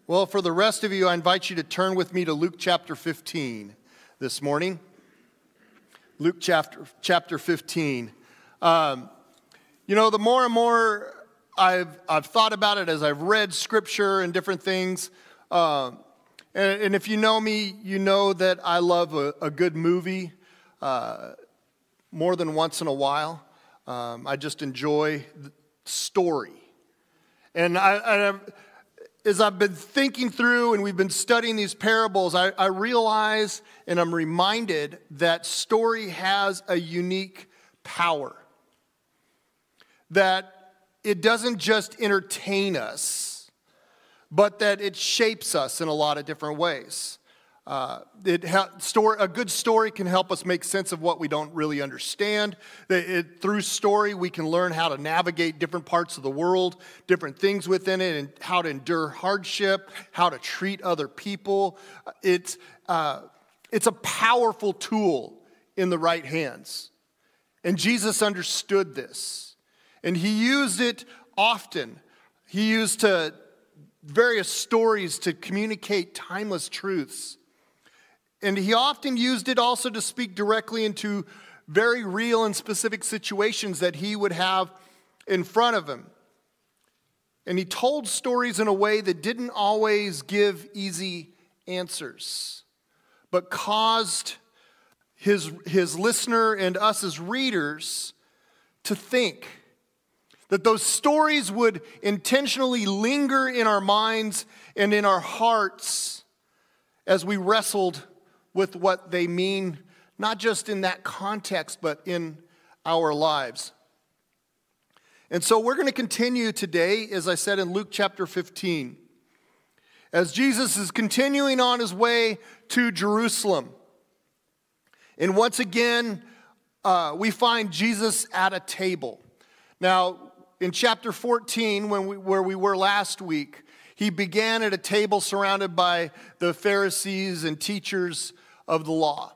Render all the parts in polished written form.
Well, for the rest of you, I invite you to turn with me to Luke chapter 15 this morning. Luke chapter 15. The more and more I've thought about it as I've read scripture and different things. And if you know me, you know that I love a good movie more than once in a while. I just enjoy the story. And as I've been thinking through and we've been studying these parables, I realize and I'm reminded that story has a unique power. That it doesn't just entertain us, but that it shapes us in a lot of different ways. A good story can help us make sense of what we don't really understand. Through story, we can learn how to navigate different parts of the world, different things within it, and how to endure hardship, how to treat other people. It's a powerful tool in the right hands. And Jesus understood this. And he used it often. He used various stories to communicate timeless truths. And he often used it also to speak directly into very real and specific situations that he would have in front of him. And he told stories in a way that didn't always give easy answers, but caused his listener and us as readers to think. That those stories would intentionally linger in our minds and in our hearts as we wrestled with what they mean, not just in that context, but in our lives. And so we're going to continue today, as I said, in Luke chapter 15. As Jesus is continuing on his way to Jerusalem. And once again, we find Jesus at a table. Now, in chapter 14, where we were last week, he began at a table surrounded by the Pharisees and teachers of the law.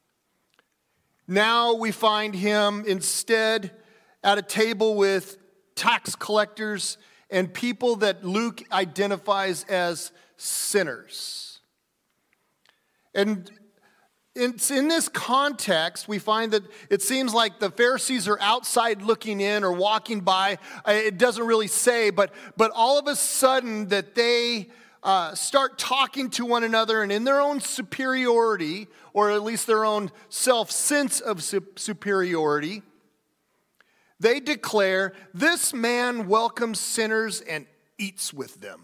Now we find him instead at a table with tax collectors and people that Luke identifies as sinners. And it's in this context, we find that it seems like the Pharisees are outside looking in or walking by. It doesn't really say, but all of a sudden that they start talking to one another, and in their own superiority, or at least their own self-sense of superiority, they declare, "This man welcomes sinners and eats with them."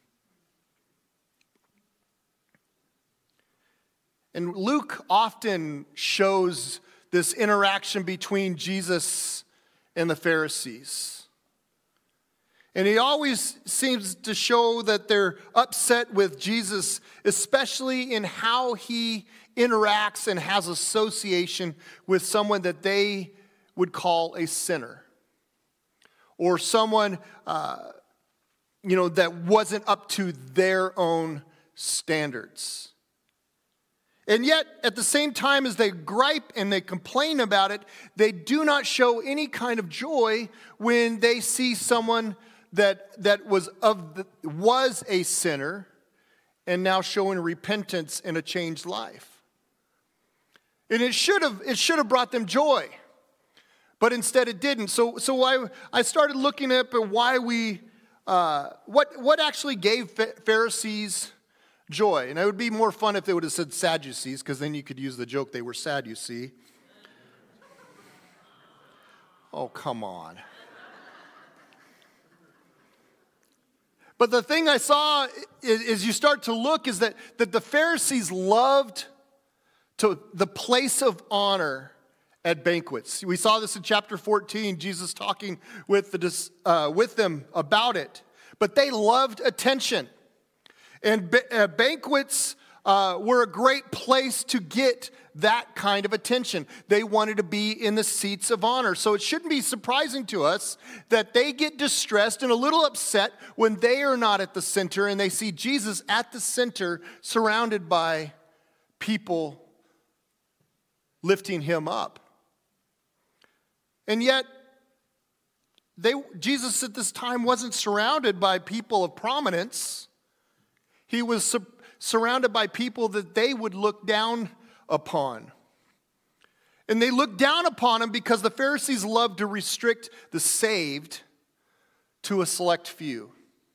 And Luke often shows this interaction between Jesus and the Pharisees. And he always seems to show that they're upset with Jesus, especially in how he interacts and has association with someone that they would call a sinner. Or someone, that wasn't up to their own standards. And yet, at the same time as they gripe and they complain about it, they do not show any kind of joy when they see someone that was a sinner and now showing repentance and a changed life. And it should have brought them joy, but instead it didn't. So I started looking at why what actually gave Pharisees joy. And it would be more fun if they would have said Sadducees, because then you could use the joke, they were sad, you see. Oh, come on. But the thing I saw is you start to look is that the Pharisees loved the place of honor at banquets. We saw this in chapter 14, Jesus talking with them about it. But they loved attention. And banquets were a great place to get that kind of attention. They wanted to be in the seats of honor. So it shouldn't be surprising to us that they get distressed and a little upset when they are not at the center and they see Jesus at the center surrounded by people lifting him up. And yet, Jesus at this time wasn't surrounded by people of prominence. He was surrounded by people that they would look down upon. And they looked down upon him because the Pharisees loved to restrict the saved to a select few.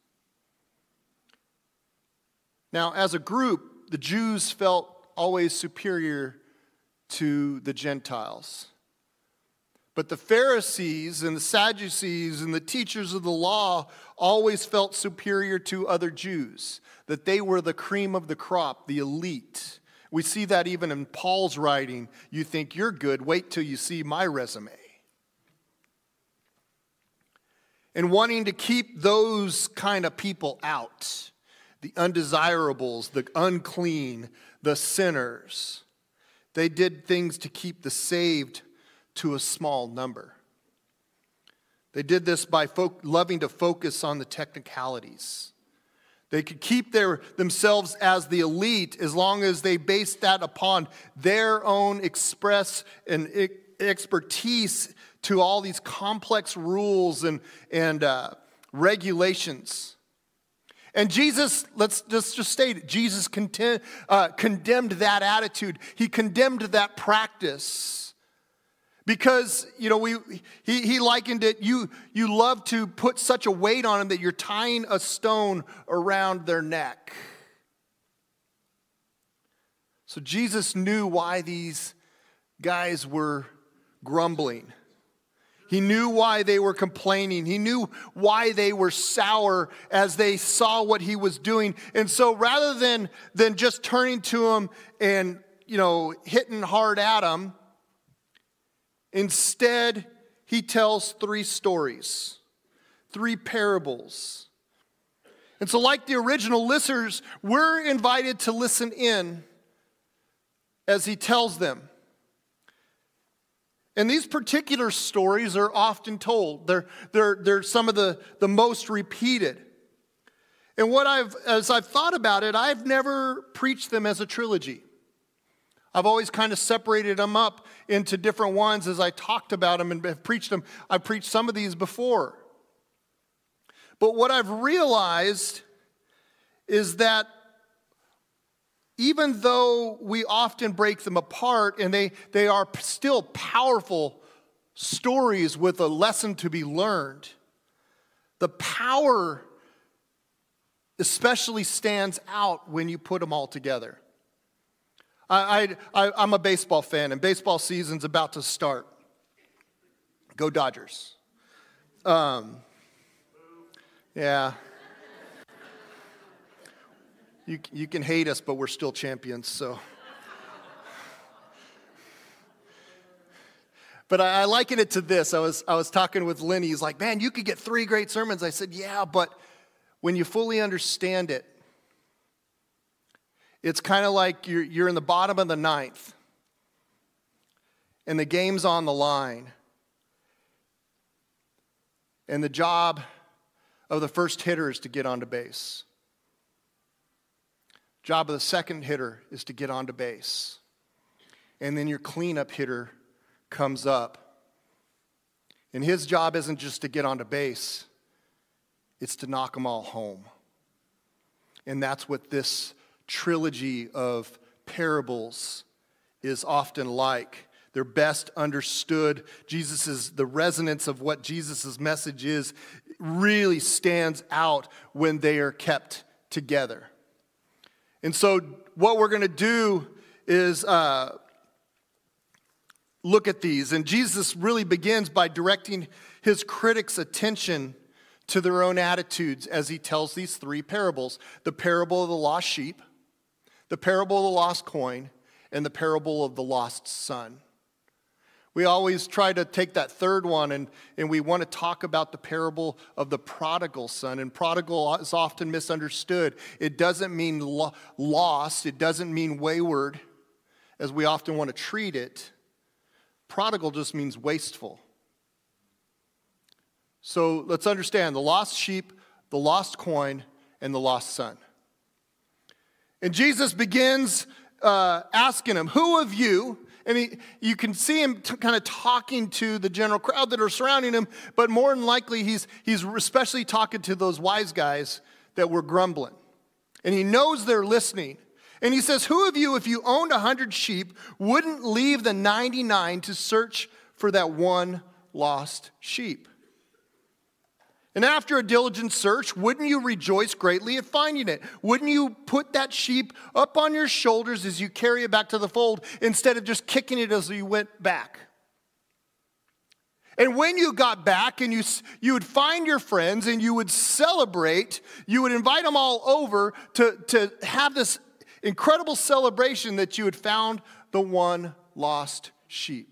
Now, as a group, the Jews felt always superior to the Gentiles. But the Pharisees and the Sadducees and the teachers of the law always felt superior to other Jews, that they were the cream of the crop, the elite. We see that even in Paul's writing. You think you're good, wait till you see my resume. And wanting to keep those kind of people out, the undesirables, the unclean, the sinners, they did things to keep the saved to a small number. They did this by loving to focus on the technicalities. They could keep themselves as the elite as long as they based that upon their own express and expertise to all these complex rules and regulations. And Jesus, let's just state it, Jesus condemned that attitude. He condemned that practice. Because, he likened it, you love to put such a weight on them that you're tying a stone around their neck. So Jesus knew why these guys were grumbling. He knew why they were complaining. He knew why they were sour as they saw what he was doing. And so rather than just turning to him and, hitting hard at him, instead, he tells 3 stories, 3 parables. And so like the original listeners, we're invited to listen in as he tells them. And these particular stories are often told. They're some of the most repeated. And as I've thought about it, I've never preached them as a trilogy. I've always kind of separated them up into different ones as I talked about them and have preached them. I've preached some of these before. But what I've realized is that even though we often break them apart and they are still powerful stories with a lesson to be learned, the power especially stands out when you put them all together. I'm a baseball fan, and baseball season's about to start. Go Dodgers. Yeah. You can hate us, but we're still champions, so. But I liken it to this. I was talking with Lenny. He's like, man, you could get 3 great sermons. I said, yeah, but when you fully understand it, it's kind of like you're in the bottom of the 9th, and the game's on the line. And the job of the first hitter is to get onto base. Job of the second hitter is to get onto base. And then your cleanup hitter comes up. And his job isn't just to get onto base, it's to knock them all home. And that's what this trilogy of parables is often like. They're best understood. The resonance of what Jesus' message is really stands out when they are kept together. And so what we're going to do is look at these. And Jesus really begins by directing his critics' attention to their own attitudes as he tells these 3 parables. The parable of the lost sheep, the parable of the lost coin, and the parable of the lost son. We always try to take that third one and we want to talk about the parable of the prodigal son. And prodigal is often misunderstood. It doesn't mean lost. It doesn't mean wayward, as we often want to treat it. Prodigal just means wasteful. So let's understand the lost sheep, the lost coin, and the lost son. And Jesus begins asking him, who of you, and you can see him kind of talking to the general crowd that are surrounding him, but more than likely he's especially talking to those wise guys that were grumbling. And he knows they're listening. And he says, who of you, if you owned 100 sheep, wouldn't leave the 99 to search for that one lost sheep? And after a diligent search, wouldn't you rejoice greatly at finding it? Wouldn't you put that sheep up on your shoulders as you carry it back to the fold instead of just kicking it as you went back? And when you got back and you would find your friends and you would celebrate, you would invite them all over to have this incredible celebration that you had found the one lost sheep.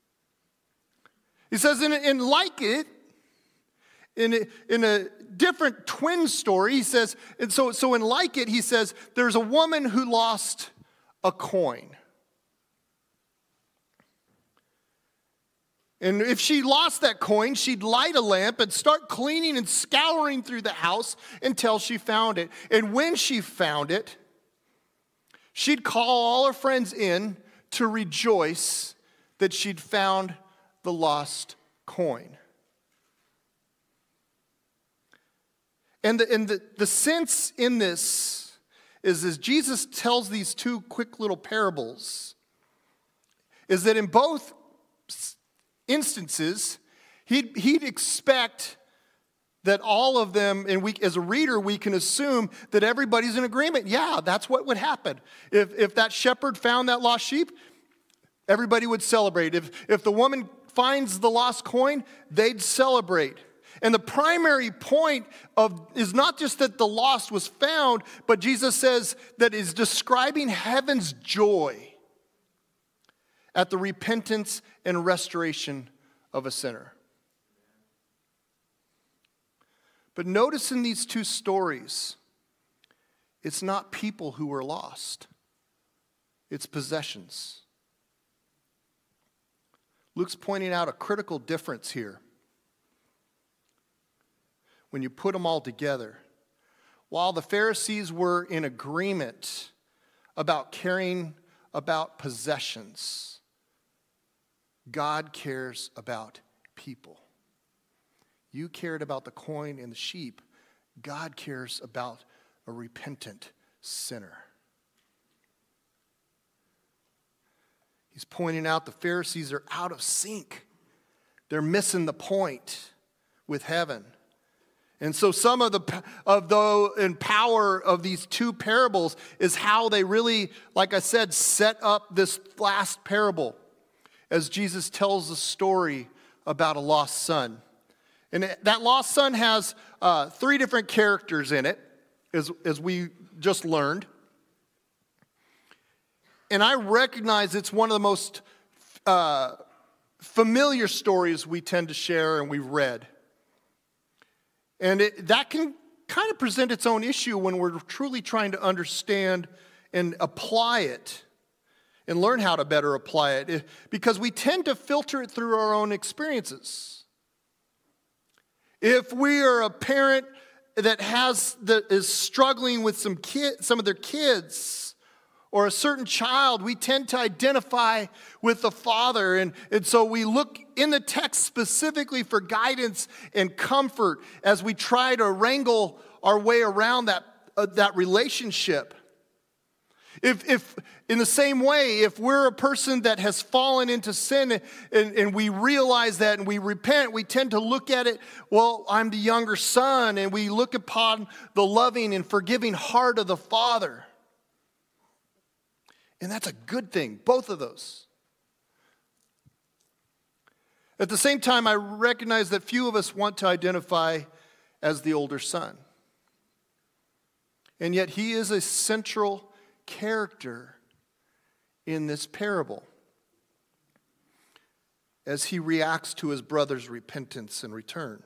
He says, in like it, in a different twin story, he says, and so in like it, he says, there's a woman who lost a coin. And if she lost that coin, she'd light a lamp and start cleaning and scouring through the house until she found it. And when she found it, she'd call all her friends in to rejoice that she'd found the lost coin. And the sense in this is, as Jesus tells these two quick little parables, is that in both instances, he'd expect that all of them, and we, as a reader, we can assume that everybody's in agreement. Yeah, that's what would happen. If that shepherd found that lost sheep, everybody would celebrate. If the woman finds the lost coin, they'd celebrate. And the primary point is not just that the lost was found, but Jesus says that is describing heaven's joy at the repentance and restoration of a sinner. But notice in these two stories, it's not people who were lost. It's possessions. Luke's pointing out a critical difference here. When you put them all together, while the Pharisees were in agreement about caring about possessions, God cares about people. You cared about the coin and the sheep. God cares about a repentant sinner. He's pointing out the Pharisees are out of sync. They're missing the point with heaven. And so some of the power of these two parables is how they really, like I said, set up this last parable as Jesus tells the story about a lost son. And that lost son has three different characters in it, as we just learned. And I recognize it's one of the most familiar stories we tend to share and we've read. And that can kind of present its own issue when we're truly trying to understand and apply it and learn how to better apply it, because we tend to filter it through our own experiences. If we are a parent that is struggling with some of their kids, or a certain child, we tend to identify with the father. And so we look in the text specifically for guidance and comfort as we try to wrangle our way around that relationship. If in the same way, if we're a person that has fallen into sin and we realize that and we repent, we tend to look at it, well, I'm the younger son, and we look upon the loving and forgiving heart of the father. And that's a good thing, both of those. At the same time, I recognize that few of us want to identify as the older son. And yet he is a central character in this parable as he reacts to his brother's repentance and return.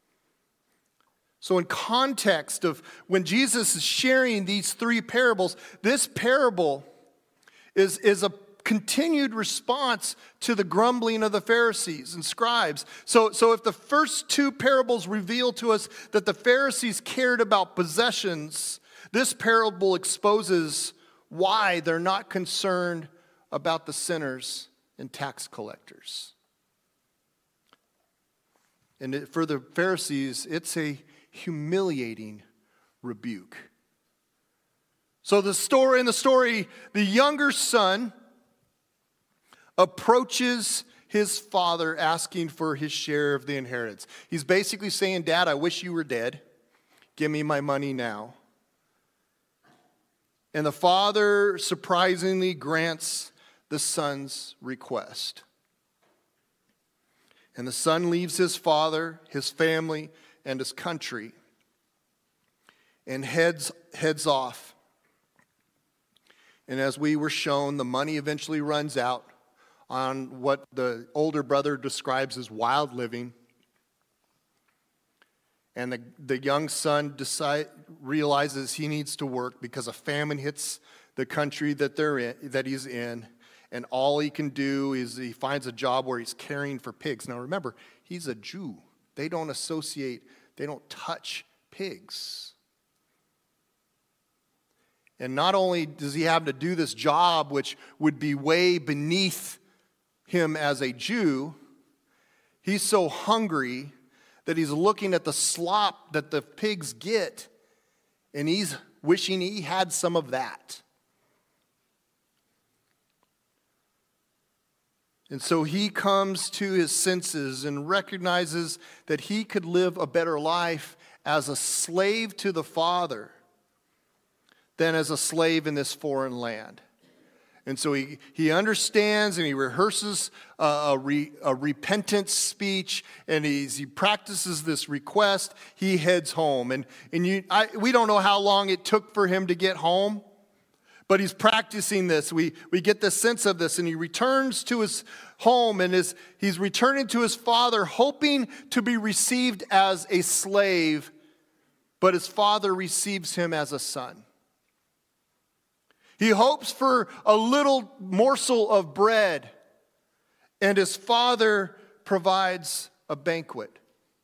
So in context of when Jesus is sharing these three parables, this parable is a continued response to the grumbling of the Pharisees and scribes. So if the first two parables reveal to us that the Pharisees cared about possessions, this parable exposes why they're not concerned about the sinners and tax collectors. And for the Pharisees, it's a humiliating rebuke. So in the story, the younger son approaches his father asking for his share of the inheritance. He's basically saying, Dad, I wish you were dead. Give me my money now. And the father surprisingly grants the son's request. And the son leaves his father, his family, and his country and heads off. And as we were shown, the money eventually runs out on what the older brother describes as wild living. And the young son realizes he needs to work because a famine hits the country that he's in. And all he can do is he finds a job where he's caring for pigs. Now remember, he's a Jew. They don't touch pigs. And not only does he have to do this job, which would be way beneath him as a Jew, he's so hungry that he's looking at the slop that the pigs get, and he's wishing he had some of that. And so he comes to his senses and recognizes that he could live a better life as a slave to the Father than as a slave in this foreign land. And so he understands and he rehearses a repentance speech, and he practices this request. He heads home. We don't know how long it took for him to get home, but he's practicing this. We get the sense of this, and he returns to his home, and he's returning to his father, hoping to be received as a slave, but his father receives him as a son. He hopes for a little morsel of bread, and his father provides a banquet.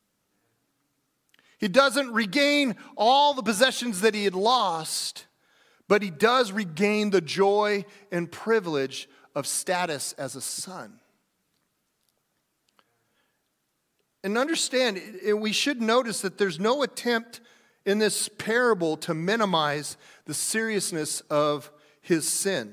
He doesn't regain all the possessions that he had lost, but he does regain the joy and privilege of status as a son. And understand, we should notice that there's no attempt in this parable to minimize the seriousness of his sin.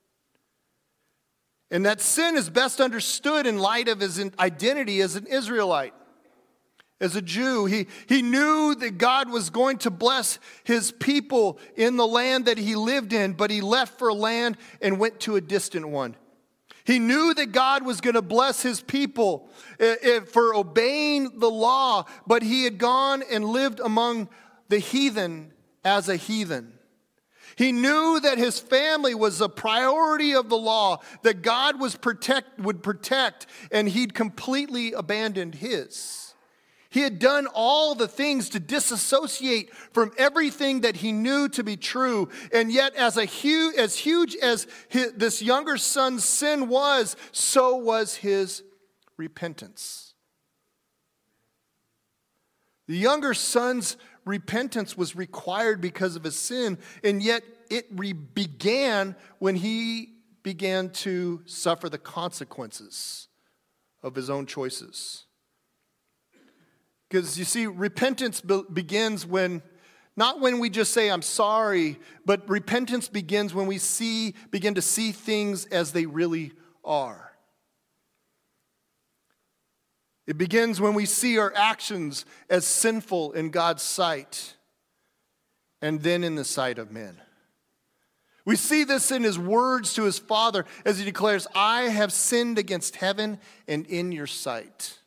And that sin is best understood in light of his identity as an Israelite, as a Jew. He knew that God was going to bless his people in the land that he lived in, but he left for a land and went to a distant one. He knew that God was going to bless his people for obeying the law, but he had gone and lived among the heathen as a heathen. He knew that his family was a priority of the law, that God would protect, and he'd completely abandoned his. He had done all the things to disassociate from everything that he knew to be true, and yet as huge as this younger son's sin was, so was his repentance. The younger son's repentance was required because of his sin, and yet it began when he began to suffer the consequences of his own choices. Because you see, repentance begins not when we just say, I'm sorry, but repentance begins when we begin to see things as they really are. It begins when we see our actions as sinful in God's sight, and then in the sight of men. We see this in his words to his father as he declares, I have sinned against heaven and in your sight.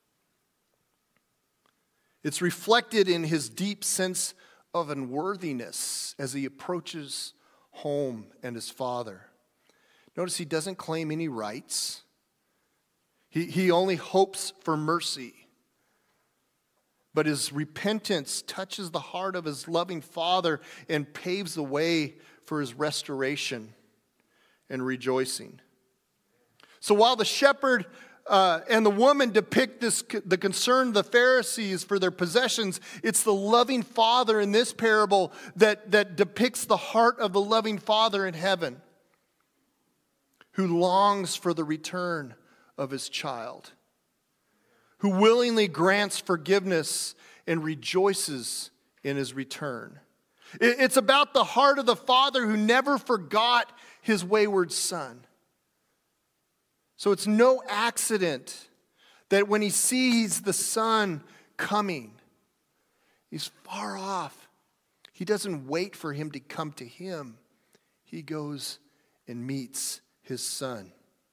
It's reflected in his deep sense of unworthiness as he approaches home and his father. Notice he doesn't claim any rights. He only hopes for mercy. But his repentance touches the heart of his loving father and paves the way for his restoration and rejoicing. So while the shepherd and the woman depict the concern of the Pharisees for their possessions, it's the loving father in this parable that depicts the heart of the loving father in heaven, who longs for the return of his child, who willingly grants forgiveness and rejoices in his return. It's about the heart of the Father who never forgot his wayward son. So it's no accident that when he sees the son coming, he's far off. He doesn't wait for him to come to him. He goes and meets his son.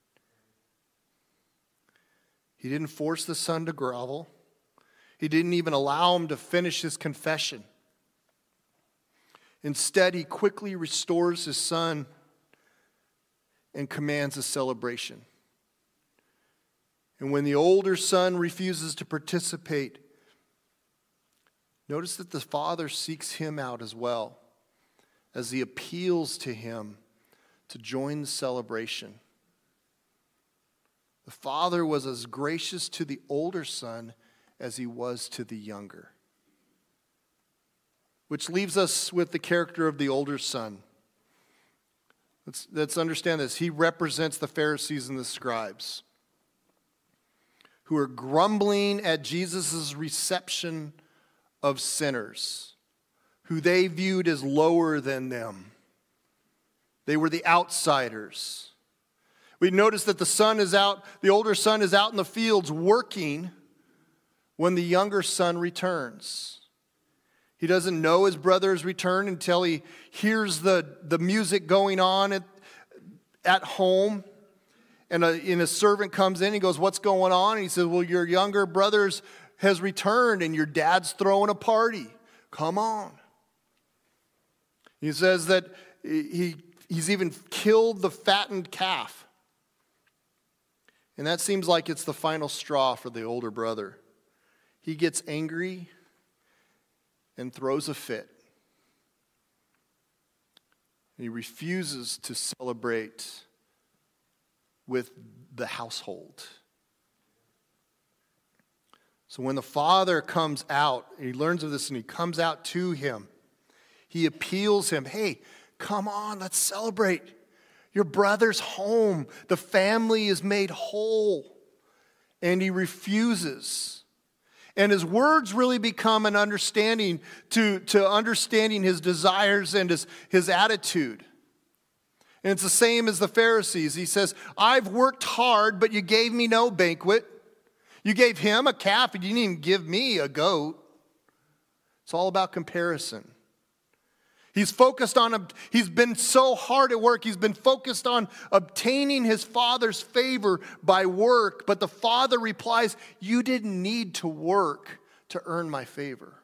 He didn't force the son to grovel. He didn't even allow him to finish his confession. Instead, he quickly restores his son and commands a celebration. And when the older son refuses to participate, notice that the father seeks him out as well, as he appeals to him to join the celebration. The father was as gracious to the older son as he was to the younger. Which leaves us with the character of the older son. Let's understand this. He represents the Pharisees and the scribes, who are grumbling at Jesus' reception of sinners, who they viewed as lower than them. They were the outsiders. We notice that the older son is out in the fields working when the younger son returns. He doesn't know his brother's return until he hears the music going on at home. And a servant comes in, he goes, "What's going on?" And he says, "Well, your younger brother has returned and your dad's throwing a party. Come on." He says that he's even killed the fattened calf. And that seems like it's the final straw for the older brother. He gets angry and throws a fit. He refuses to celebrate with the household. So when the father comes out, he learns of this and he comes out to him. He appeals him, "Hey, come on, let's celebrate. Your brother's home. The family is made whole." And he refuses. And his words really become an understanding to understanding his desires and his attitude. And it's the same as the Pharisees. He says, "I've worked hard, but you gave me no banquet. You gave him a calf, and you didn't even give me a goat." It's all about comparison. He's been so hard at work. He's been focused on obtaining his father's favor by work. But the father replies, "You didn't need to work to earn my favor.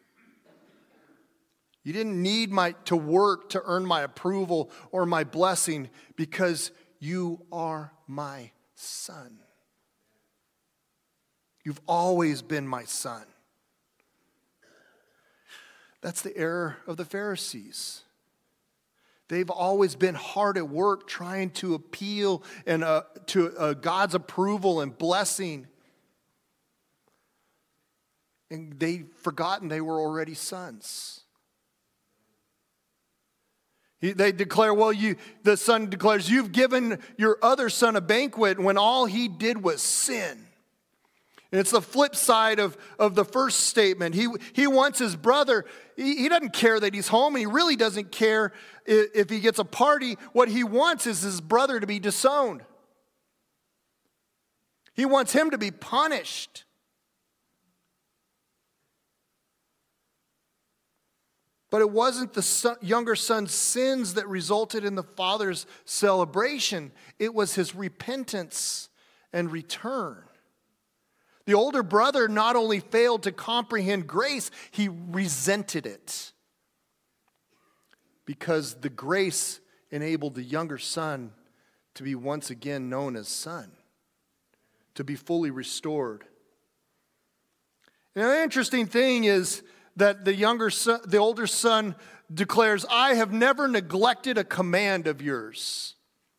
You didn't need to work to earn my approval or my blessing because you are my son. You've always been my son." That's the error of the Pharisees. They've always been hard at work trying to appeal and to God's approval and blessing. And they've forgotten they were already sons. They declare, the son declares, "You've given your other son a banquet when all he did was sin." And it's the flip side of the first statement. He wants his brother, he doesn't care that he's home, and he really doesn't care if he gets a party. What he wants is his brother to be disowned. He wants him to be punished. But it wasn't the younger son's sins that resulted in the father's celebration. It was his repentance and return. The older brother not only failed to comprehend grace, he resented it. Because the grace enabled the younger son to be once again known as son, to be fully restored. And the interesting thing is that the older son declares, "I have never neglected a command of yours."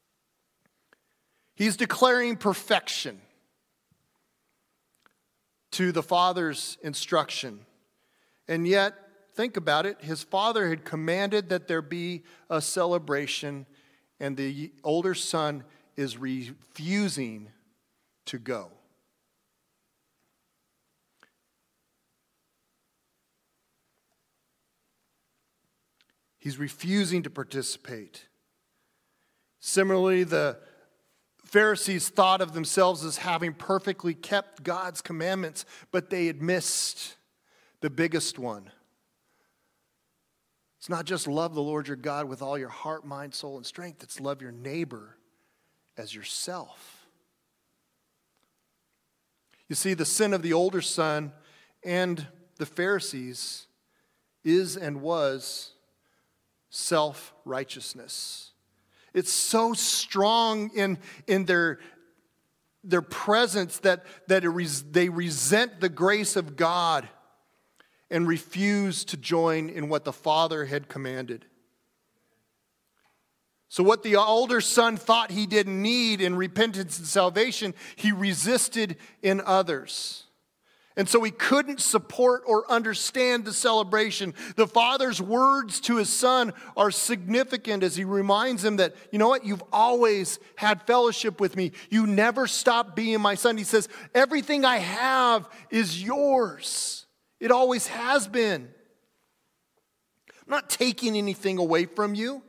He's declaring perfection to the father's instruction. And yet, think about it, his father had commanded that there be a celebration, and the older son is refusing to go. He's refusing to participate. Similarly, the Pharisees thought of themselves as having perfectly kept God's commandments, but they had missed the biggest one. It's not just love the Lord your God with all your heart, mind, soul, and strength. It's love your neighbor as yourself. You see, the sin of the older son and the Pharisees is and was self-righteousness. It's so strong in their presence that they resent the grace of God and refuse to join in what the Father had commanded. So what the older son thought he didn't need in repentance and salvation, he resisted in others. And so he couldn't support or understand the celebration. The father's words to his son are significant as he reminds him that, you know what, you've always had fellowship with me. You never stopped being my son. He says, everything I have is yours. It always has been. I'm not taking anything away from you.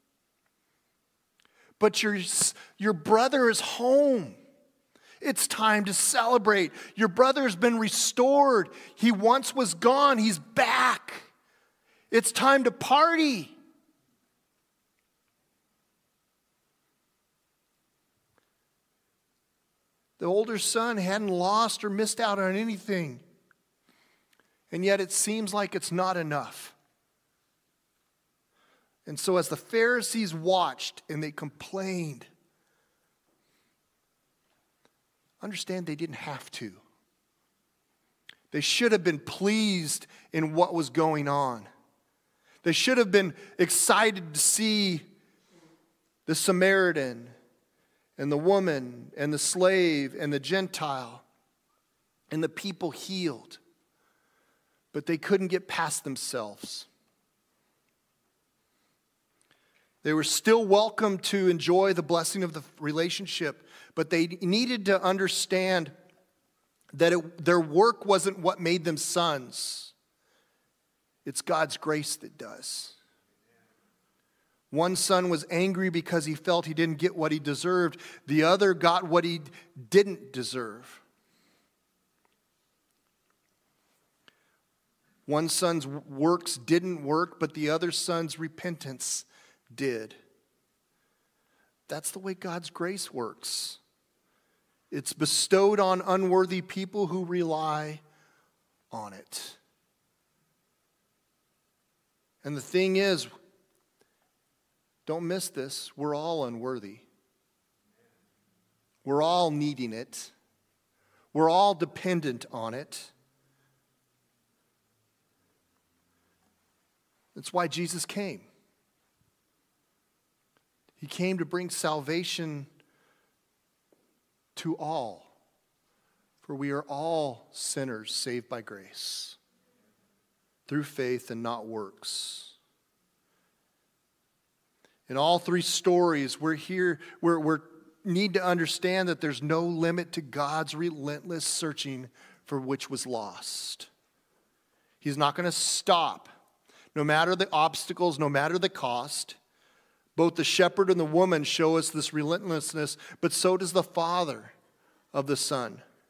But your brother is home. It's time to celebrate. Your brother has been restored. He once was gone. He's back. It's time to party. The older son hadn't lost or missed out on anything. And yet it seems like it's not enough. And so as the Pharisees watched and they complained, understand they didn't have to. They should have been pleased in what was going on. They should have been excited to see the Samaritan and the woman and the slave and the Gentile and the people healed. But they couldn't get past themselves. They were still welcome to enjoy the blessing of the relationship, but they needed to understand that their work wasn't what made them sons. It's God's grace that does. One son was angry because he felt he didn't get what he deserved. The other got what he didn't deserve. One son's works didn't work, but the other son's repentance did. That's the way God's grace works. It's bestowed on unworthy people who rely on it. And the thing is, don't miss this, we're all unworthy. We're all needing it. We're all dependent on it. That's why Jesus came. He came to bring salvation to all. For we are all sinners saved by grace, through faith and not works. In all three stories, we need to understand that there's no limit to God's relentless searching for which was lost. He's not going to stop, no matter the obstacles, no matter the cost. Both the shepherd and the woman show us this relentlessness, but so does the father of the son.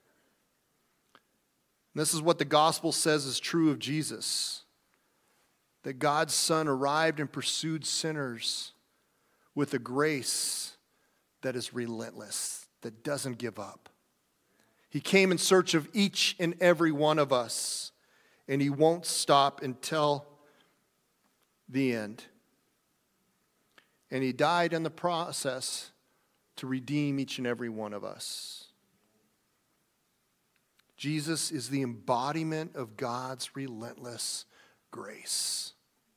And this is what the gospel says is true of Jesus. That God's son arrived and pursued sinners with a grace that is relentless, that doesn't give up. He came in search of each and every one of us, and he won't stop until the end. And he died in the process to redeem each and every one of us. Jesus is the embodiment of God's relentless grace,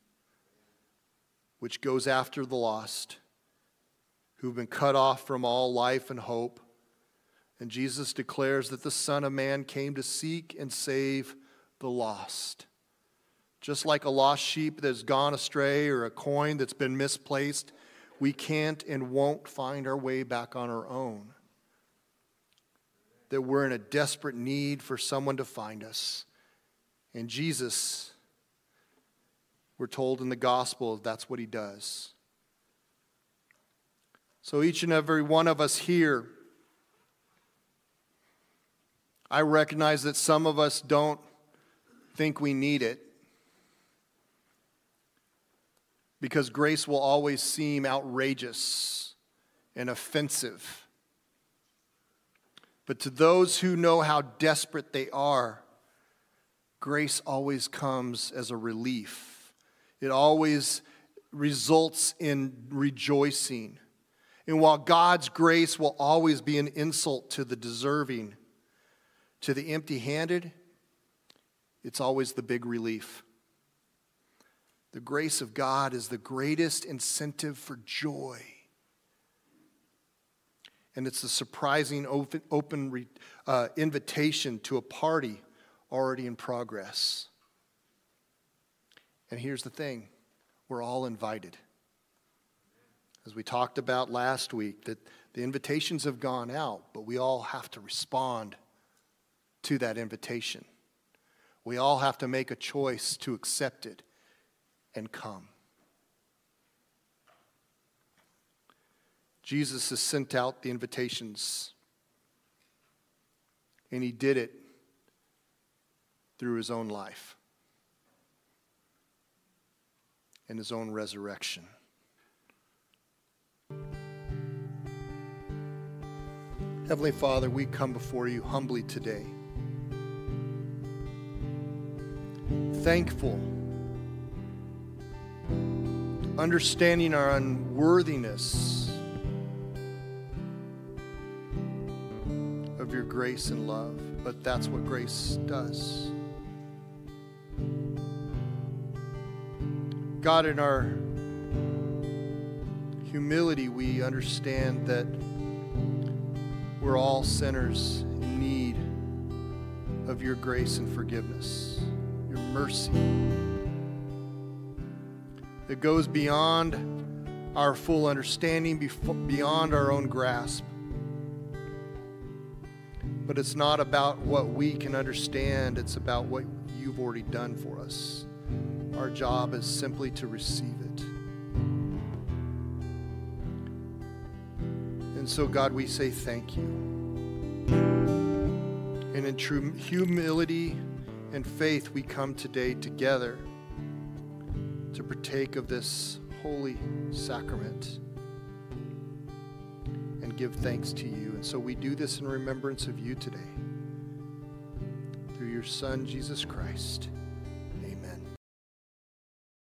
which goes after the lost, who've been cut off from all life and hope. And Jesus declares that the Son of Man came to seek and save the lost. Just like a lost sheep that's gone astray or a coin that's been misplaced, we can't and won't find our way back on our own. That we're in a desperate need for someone to find us. And Jesus We're told in the gospel that's what he does. So each and every one of us here, I recognize that some of us don't think we need it, because grace will always seem outrageous and offensive. But to those who know how desperate they are, grace always comes as a relief. It always results in rejoicing. And while God's grace will always be an insult to the deserving, to the empty-handed, it's always the big relief. The grace of God is the greatest incentive for joy. And it's a surprising open invitation to a party already in progress. And here's the thing, we're all invited. As we talked about last week, that the invitations have gone out, but we all have to respond to that invitation. We all have to make a choice to accept it and come. Jesus has sent out the invitations, and he did it through his own life and his own resurrection. Heavenly Father, we come before you humbly today, thankful, understanding our unworthiness of your grace and love, but that's what grace does. God, in our humility, we understand that we're all sinners in need of your grace and forgiveness, your mercy that goes beyond our full understanding, beyond our own grasp. But it's not about what we can understand, it's about what you've already done for us. Our job is simply to receive it. And so, God, we say thank you. And in true humility and faith, we come today together to partake of this holy sacrament and give thanks to you. And so we do this in remembrance of you today, through your Son, Jesus Christ.